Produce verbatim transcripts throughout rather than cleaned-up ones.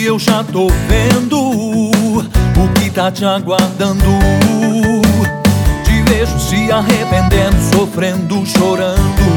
E eu já tô vendo o que tá te aguardando. Te vejo se arrependendo, sofrendo, chorando.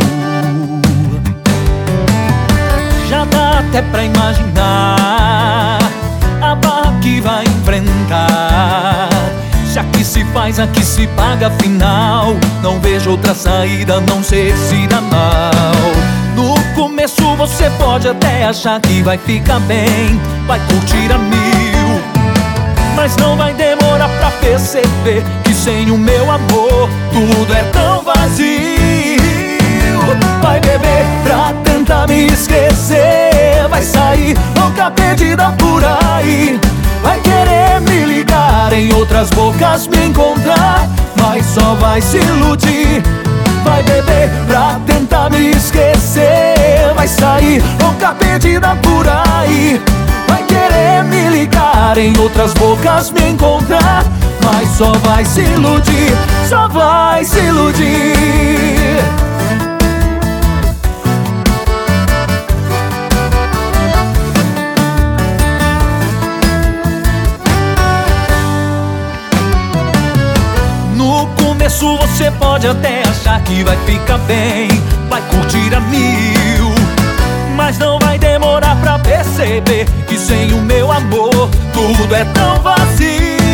Já dá até pra imaginar a barra que vai enfrentar. Se aqui se faz, aqui se paga, afinal não vejo outra saída a não ser se dar mal. No começo você pode até achar que vai ficar bem, vai curtir a mil, mas não vai demorar pra perceber que sem o meu amor tudo é tão vazio. Vai beber pra tentar me esquecer, vai sair louca perdida por aí, vai querer me ligar, em outras bocas me encontrar, mas só vai se iludir. Vai beber pra tentar me esquecer, vai sair louca perdida por aí, vai querer me ligar, em outras bocas me encontrar, mas só vai se iludir, só vai se iludir. No começo você pode até achar que vai ficar bem, vai curtir a mil, mas não vai demorar pra perceber que sem o meu amor tudo é tão vazio.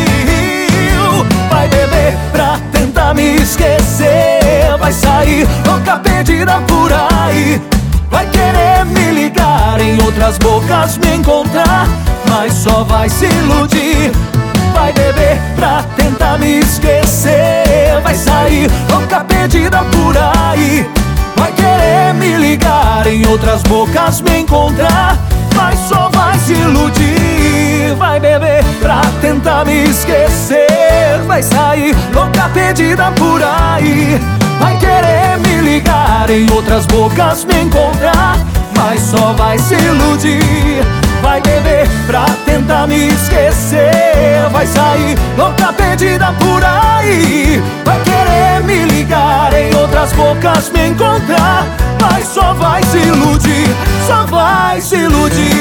Vai beber pra tentar me esquecer, vai sair louca perdida por aí, vai querer me ligar, em outras bocas me encontrar, mas só vai se iludir. Vai beber pra tentar me esquecer, vai sair louca perdida por aí, vai querer me ligar, em outras bocas me encontrar, mas só vai se iludir. Vai beber pra tentar me esquecer, vai sair louca perdida por aí, vai querer me ligar, em outras bocas me encontrar, mas só vai se iludir. Vai beber pra tentar me esquecer, vai sair louca perdida por aí, vai querer me ligar, em outras bocas me encontrar, mas só vai se iludir, só vai se iludir.